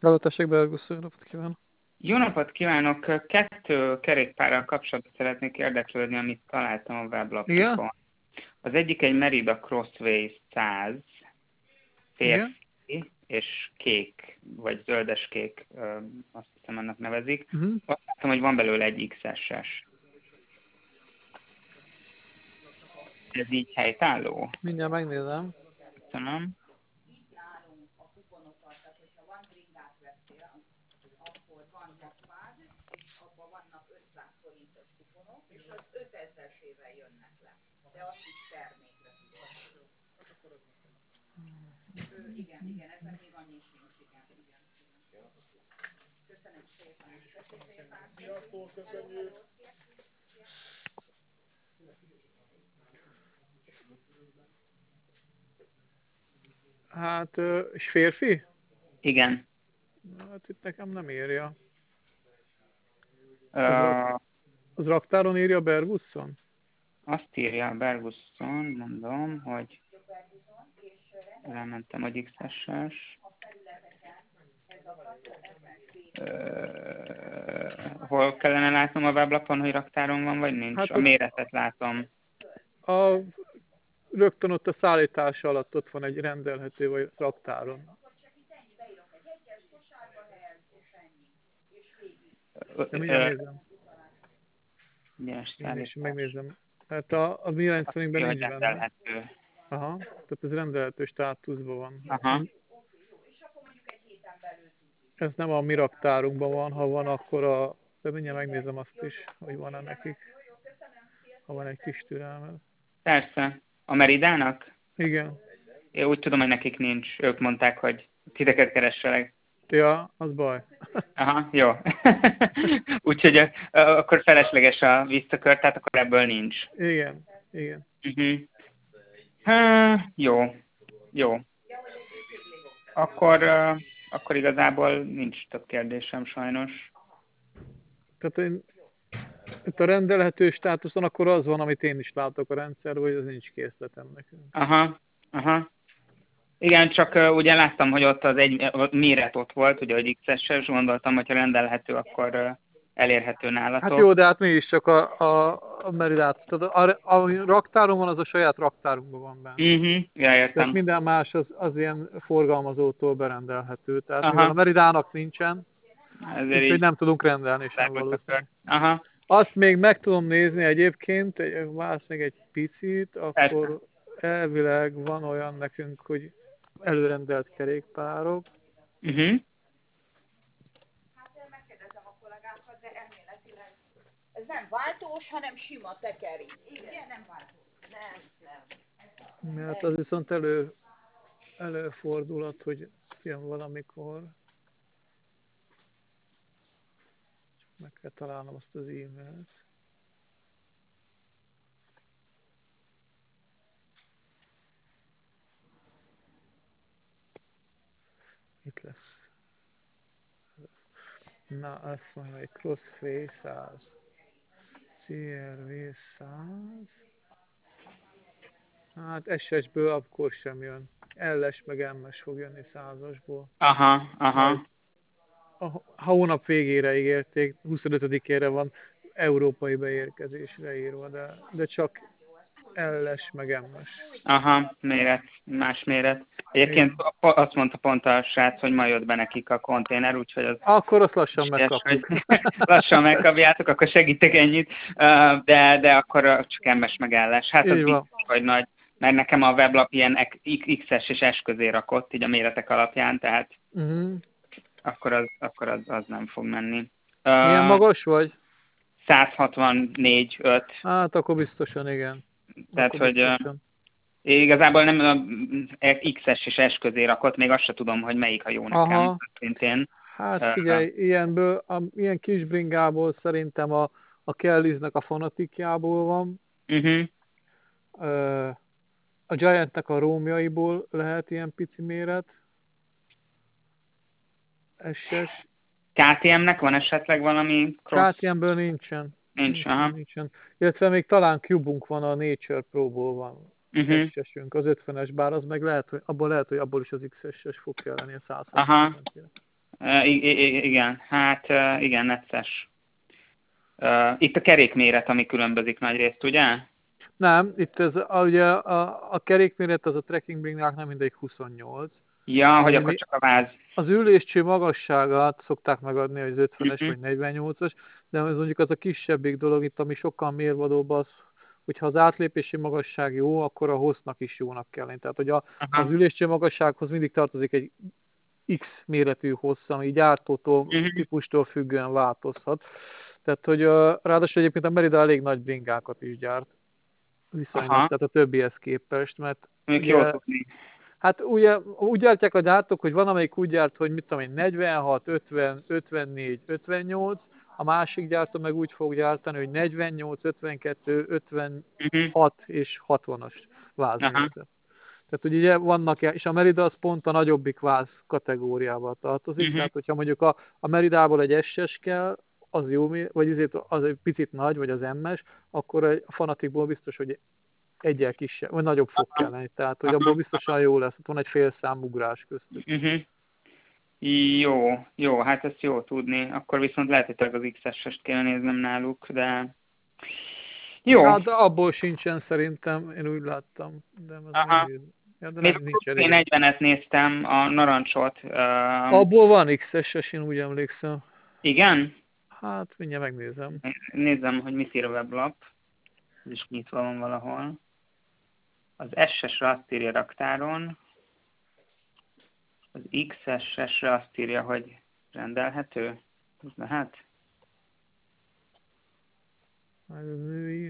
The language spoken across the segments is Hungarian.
Halló, tessék, Bergusz, jó napot kívánok! Jó napot kívánok! 2 kerékpárral kapcsolatban szeretnék érdeklődni, amit találtam a Igen? weblapjukon. Az egyik egy Merida Crossway 100, Igen? férfi és kék, vagy zöldes-kék, azt hiszem annak nevezik. Azt láttam, hogy van belőle egy XS-es. Ez így helytálló? Mindjárt megnézem. Köszönöm. Hát, és férfi? Igen. Hát itt nekem nem írja. Uh, Az raktáron írja Bergusson? Azt írja a Bergusson, mondom, hogy elmentem, hogy XS-es. Hol kellene látnom a weblapon, hogy raktáron van, vagy nincs? Hát A méretet látom. Rögtön ott a szállítása alatt ott van egy rendelhető, vagy raktáron. De mindjárt nézem. Én is megnézem. Hát a mi rendszerünkben nincs benne. Rendelhető. Aha, tehát ez rendelhető státuszban van. Aha. Ez nem a mi raktárunkban van, ha van, akkor de mindjárt megnézem azt is, hogy van-e nekik. Ha van egy kis türelmet. Persze. A Meridának? Igen. Én úgy tudom, hogy nekik nincs. Ők mondták, hogy titeket keresselek. Ja, az baj. Aha, jó. Úgyhogy akkor felesleges a visszakör, tehát akkor ebből nincs. Igen, igen. Jó, jó. Akkor igazából nincs több kérdésem sajnos. Tehát itt a rendelhető státuszon akkor az van, amit én is látok a rendszerben, hogy az nincs készletem nekünk. Aha. Igen, csak ugye láttam, hogy ott az egy méret ott volt, ugye, hogy XS-es, gondoltam, hogyha rendelhető, akkor elérhető nálatok. Hát jó, de hát mi is csak a Meridát. Tehát a raktáron van, az a saját raktárunkban van benne. Ja, értem. Tehát minden más az ilyen forgalmazótól berendelhető. Tehát mivel a Meridának nincsen, úgyhogy nem tudunk rendelni sem valószínűleg. Aha. Azt még meg tudom nézni egyébként, vársz még egy picit, akkor elvileg van olyan nekünk, hogy előrendelt kerékpárok. Ez nem váltós, hanem sima tekeri. Igen, nem váltós. Nem. Mert az viszont előfordulhat, hogy jön valamikor. Meg kell találnom azt az e-mailt. Itt lesz. Na, azt mondja, hogy Crossway 100. CRV 100. Hát SS-ből akkor sem jön. LS meg MS fog jönni 100-asból. Aha. A hónap végére ígérték, 25-ére van európai beérkezésre írva, de csak LS meg MS. Aha, más méret. Egyébként azt mondta pont a srác, hogy ma jött be nekik a konténer, úgyhogy az... Akkor azt lassan megkapjuk. Lassan megkapjátok, akkor segítek ennyit, de akkor csak MS meg LS. Hát az biztos, hogy nagy, mert nekem a weblap ilyen XS és S közé rakott, így a méretek alapján, tehát akkor az nem fog menni. Milyen magas vagy? 164,5. Hát akkor biztosan igen. Tehát, hogy igazából nem a XS és S közé rakott, még azt se tudom, hogy melyik a jó nekem, szintén. Hát figyelj, ilyen kis bringából szerintem a Kelliznek a Fanatikjából van. A Giantnek a Rómjaiból lehet ilyen pici méret. SS. KTM-nek van esetleg valami cross? KTM-ből nincsen. Nincsen. Illetve még talán Cube-unk van, a Nature Pro-ból van. SS-ünk, az 50-es, bár az meg lehet, hogy abból is az XS-es fog kelleni a 160. Igen, hát igen, necces. Itt a kerékméret, ami különbözik nagyrészt, ugye? Nem, itt ugye a kerékméret az a trekking bringák nem mindegy 28. Ja, hogy Ugye akkor csak a váz. az üléscső magasságát szokták megadni, hogy az 50-es Uh-huh. vagy 48-as, de ez mondjuk az a kisebbik dolog itt, ami sokkal mérvadóbb az, hogyha az átlépési magasság jó, akkor a hossznak is jónak kell lenni. Tehát, hogy az üléscső magassághoz mindig tartozik egy X méretű hossz, ami gyártótól, típustól függően változhat. Tehát, hogy ráadásul egyébként a Merida elég nagy bringákat is gyárt, viszonylag, tehát a többihez képest, mert Jó ugye, tudni. hát ugye úgy gyártják a gyártók, hogy van, amelyik úgy gyárt, hogy mit tudom én, 46, 50, 54, 58, a másik gyártó meg úgy fog gyártani, hogy 48, 52, 56 és 60-as vázméretet. Tehát ugye vannak, és a Merida az pont a nagyobbik váz kategóriába tartozik, tehát hogyha mondjuk a Meridából egy SS kell, az jó, vagy azért az egy picit nagy, vagy az MS, akkor a Fanaticból biztos, hogy egyel kisebb, vagy nagyobb fog kell lenni, tehát hogy abból biztosan jó lesz, van egy fél szám ugrás köztük. Jó, hát ezt jó tudni. Akkor viszont lehet, hogy az XS-est kell néznem náluk, de jó. Hát de abból sincsen szerintem, én úgy láttam. De Még a Crossway 40-et néztem, a narancsot. Abból van XS-es, én úgy emlékszem. Igen? Hát mindjárt megnézem. Nézem, hogy mit ír a weblap. Ez is nyitva van valahol. Az SS-re azt írja raktáron. Az XS-esre azt írja, hogy rendelhető. Ez lehet? Ez női.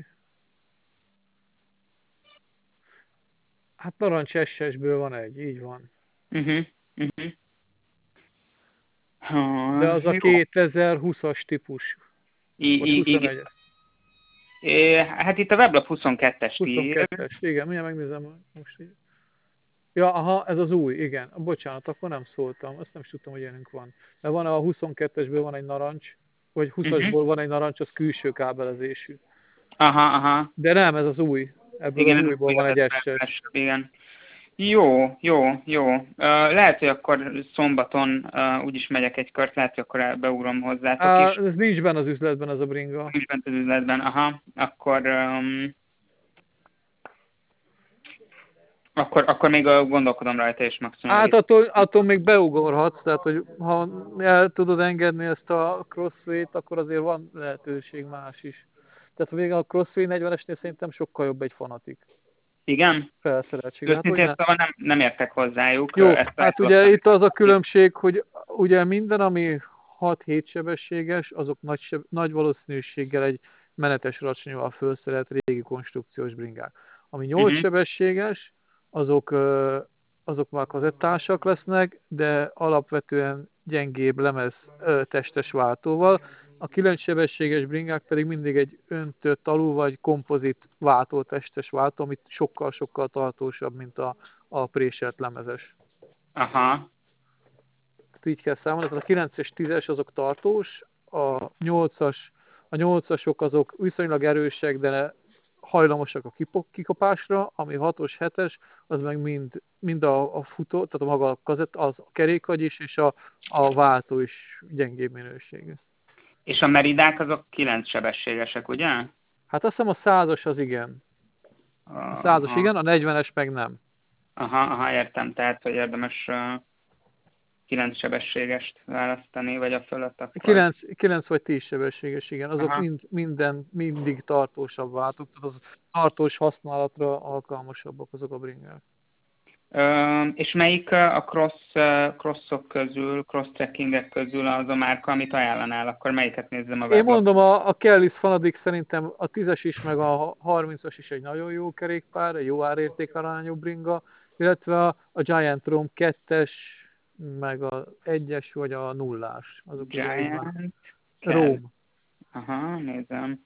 Hát narancs SS-ből van egy, így van. De az a 2020-as típus. Vagy 21-es. Hát itt a weblap 22-es 22-es, igen, mindjárt megnézem most így. Ja, aha, ez az új, igen. Bocsánat, akkor nem szóltam, azt nem is tudtam, hogy ilyenünk van. Mert van a 22-esből van egy narancs, vagy 20-asból van egy narancs, az külső kábelezésű. Aha. De nem, ez az új. Ebből igen, az újból van egy SS. Igen. Jó. Lehet, hogy akkor szombaton úgyis megyek egy kört, lehet, hogy akkor beugrom hozzátok is. Ez nincs benne az üzletben, ez a bringa. Nincs benne az üzletben, aha. Akkor még gondolkodom rajta, és maximum. Hát attól még beugorhatsz, tehát hogy ha el tudod engedni ezt a Crossway-t, akkor azért van lehetőség más is. Tehát végül a Crossway 40-esnél szerintem sokkal jobb egy Fanatic. Igen? Felszereltség. Őszintén szóval nem értek hozzájuk. Jó, hát ugye itt az a különbség, hogy ugye minden, ami 6-7 sebességes, azok nagy valószínűséggel egy menetes racsonyúval felszerelt régi konstrukciós bringák. Ami 8 sebességes, azok már kazettásak lesznek, de alapvetően gyengébb lemez testes váltóval. A 9 sebességes bringák pedig mindig egy öntött alul vagy kompozit váltótestes váltó, amit sokkal-sokkal tartósabb, mint a préselt lemezes. Aha. Így kell számolni, tehát a 9-es, 10-es azok tartós, a 8-asok azok viszonylag erősek, de hajlamosak a kikapásra, ami 6-os, 7-es, az meg mind a futó, tehát a maga a kazett, az a kerékagy is, és a váltó is gyengébb minőségű. És a Meridák azok 9 sebességesek, ugye? Hát azt hiszem a 100-as az igen. A 100-as igen, a 40-es meg nem. Aha, értem. Tehát, hogy érdemes 9 sebességest választani, vagy a fölött akkor... 9 vagy 10 sebességes, igen. Azok mindig tartósabb váltók, tehát az tartós használatra alkalmasabbak azok a bringák. És melyik a crossok közül, cross-trekkingek közül az a márka, amit ajánlanál? Akkor melyiket nézzem a weblapon? Én mondom, a Kelly's Fanatic szerintem a 10-es is, meg a 30-as is egy nagyon jó kerékpár, egy jó árértékarányú bringa, illetve a Giant Rome 2-es, meg a 1-es vagy a 0-ás. Azok Giant Rome. Aha, nézem.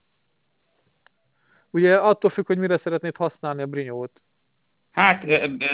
Ugye attól függ, hogy mire szeretnéd használni a brinyót. Hát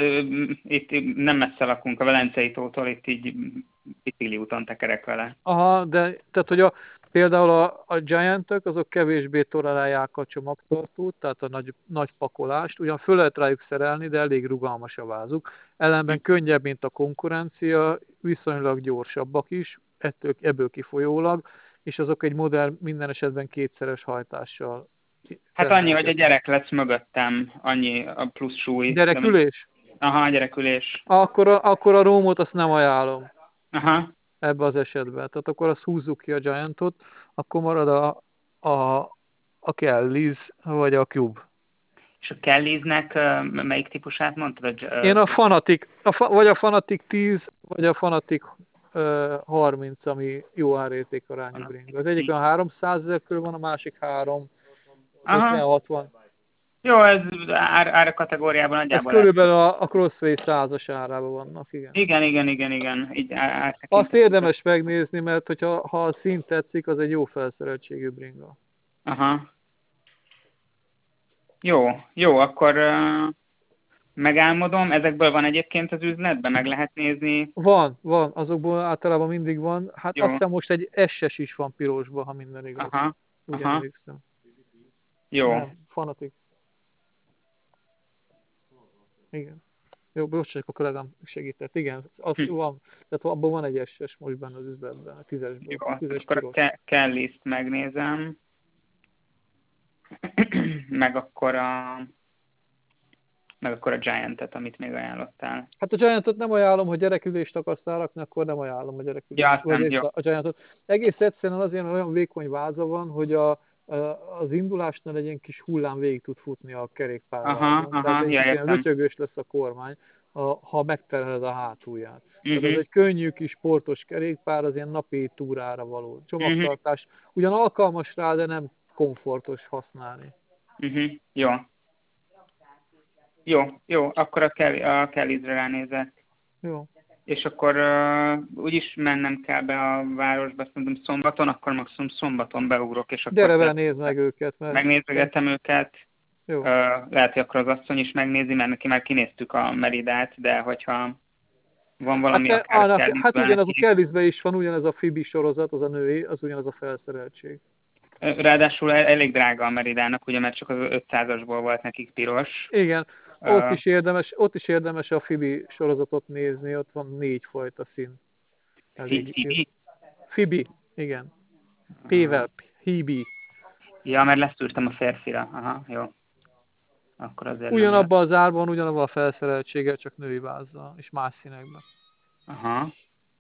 itt nem messze lakunk a Velencei tótól, itt így Pitili úton tekerek vele. Aha, de tehát, hogy például a Giant-ök, azok kevésbé tolerálják a csomagtartót, tehát a nagy pakolást. Ugyan föl lehet rájuk szerelni, de elég rugalmas a vázuk. Ellenben könnyebb, mint a konkurencia, viszonylag gyorsabbak is, ebből kifolyólag, és azok egy modell minden esetben kétszeres hajtással. Hát annyi, hogy a gyerek lesz mögöttem, annyi a plusz súly. Gyerekülés? Aha, gyerekülés. Akkor a Rómot azt nem ajánlom. Aha. Ebbe az esetben. Tehát akkor azt húzzuk ki a Giantot, akkor marad a Kellys, vagy a Cube. És a Kellysnek melyik típusát mondtad? Én a Fanatic, vagy a Fanatic 10, vagy a Fanatic 30, ami jó árértékarányú bringa. Az egyik olyan 300 000 körül van, a másik 50-60. Jó, ez ár kategóriában nagyjából. Ez körülbelül a Crossway 100-as árában vannak, igen. Igen. Így azt érdemes megnézni, mert ha a szín tetszik, az egy jó felszereltségű bringa. Aha. Jó, akkor megálmodom. Ezekből van egyébként az üzletben? Meg lehet nézni? Van. Azokból általában mindig van. Hát azt hiszem most egy SS is van pirosban, ha minden igaz. Aha. Jó. Nem, Fanatic. Igen. Jó, bocsánat, a kollégám segített. Igen, az van. Tehát abban van egy SS most benne az üzletben, a 10-esből. Jó, akkor Kellys-t megnézem. meg akkor a Giant-et, amit még ajánlottál. Hát a Giant-ot nem ajánlom, hogy gyerekülést akarsz rárakni, akkor nem ajánlom a gyerekülést. Ja, vagy a Giant-ot. Egész egyszerűen azért, mert olyan vékony váza van, hogy az indulásnál egy ilyen kis hullám végig tud futni a kerékpárral. Tehát ilyen lötyögős lesz a kormány, ha megterheled a hátulját. Tehát ez egy könnyű kis sportos kerékpár, az ilyen napi túrára való csomagtartás. Ugyan alkalmas rá, de nem komfortos használni. Jó, akkor a Kellysre ránézek. Jó. És akkor úgyis mennem kell be a városba, szerintem szombaton, akkor maximum szombaton beugrok, és akkor... Gyere be, nézd meg őket. Megnézegetem őket. Jó. Lehet, hogy akkor az asszony is megnézi, mert neki már kinéztük a Meridát, de hogyha van valami hát ugyanaz a Kellysben is van, ugyanez a Phoebe sorozat, az a női, az ugyanaz a felszereltség. Ráadásul elég drága a Meridának, ugye, mert csak az 500-asból volt nekik piros. Igen, ott is érdemes a Phoebe sorozatot nézni, ott van 4 fajta szín. Phoebe, igen. P-vel, Phoebe. Ja, mert leszűrtem a férfira. Aha, jó. Akkor azért ugyanabban az árban, ugyanabban a felszereltséggel, csak női vázzal, és más színekben. Aha.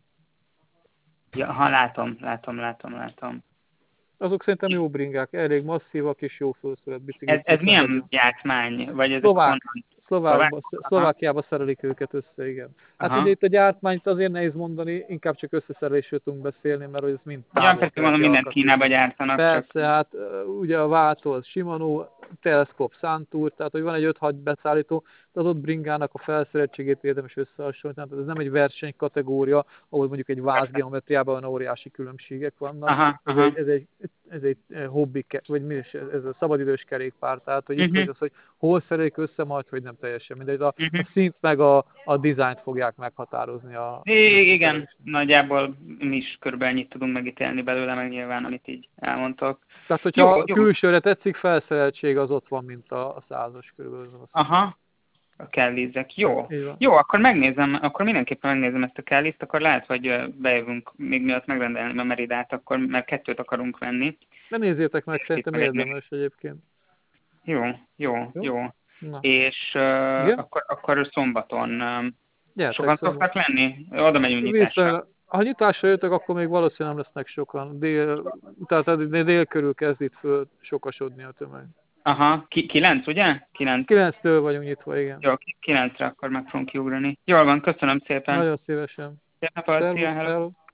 Ja, látom. Azok szerintem jó bringák, elég masszívak és jó felszerelt biciklik. Ez milyen gyártmány? Vagy ez Szlovákiába szerelik őket össze, igen. Hát ugye itt a gyártmányt azért nehéz mondani, inkább csak összeszerelésről tudunk beszélni, mert ez mind persze mondom, mindent Kínába gyártanak. Persze, hát ugye a Váltó az Shimano, Telescope Santur, tehát hogy van egy 5-6 beszállító, de az ott bringának a felszereltségét érdemes összehasonlítani. Tehát ez nem egy versenykategória, ahol mondjuk egy vázgeometriában óriási különbségek vannak. Ez egy hobbi, vagy mi is, ez a szabadidős kerékpár, tehát hogy itt az, hogy hol szerelik össze majd, hogy nem teljesen mindegy. A szint meg a dizájnt fogják meghatározni. Igen, nagyjából mi is körülbelül ennyit tudunk megítélni belőle, meg nyilván, amit így elmondtok. Tehát, hogyha külsőre tetszik, felszereltség az ott van, mint a 100-as körülbelül. Aha. A Kellysek. Jó, akkor megnézem, akkor mindenképpen megnézem ezt a Kellys-t, akkor lehet, hogy bejövünk még miatt megrendelni a Meridát, akkor, mert 2 akarunk venni. De nézzétek meg, szerintem érdemes egyébként. Jó. És akkor szombaton sokan szoktak lenni? Oda megyünk nyitásra. Ha nyitásra jöttök, akkor még valószínűleg nem lesznek sokan. Dél körül kezd itt föl sokasodni a tömeg. Aha, 9, ugye? 9-től vagyunk nyitva, igen. Jó, 9-re akkor meg fogunk kiugrani. Jól van, köszönöm szépen. Nagyon szívesen. Szép napot, szia, hello.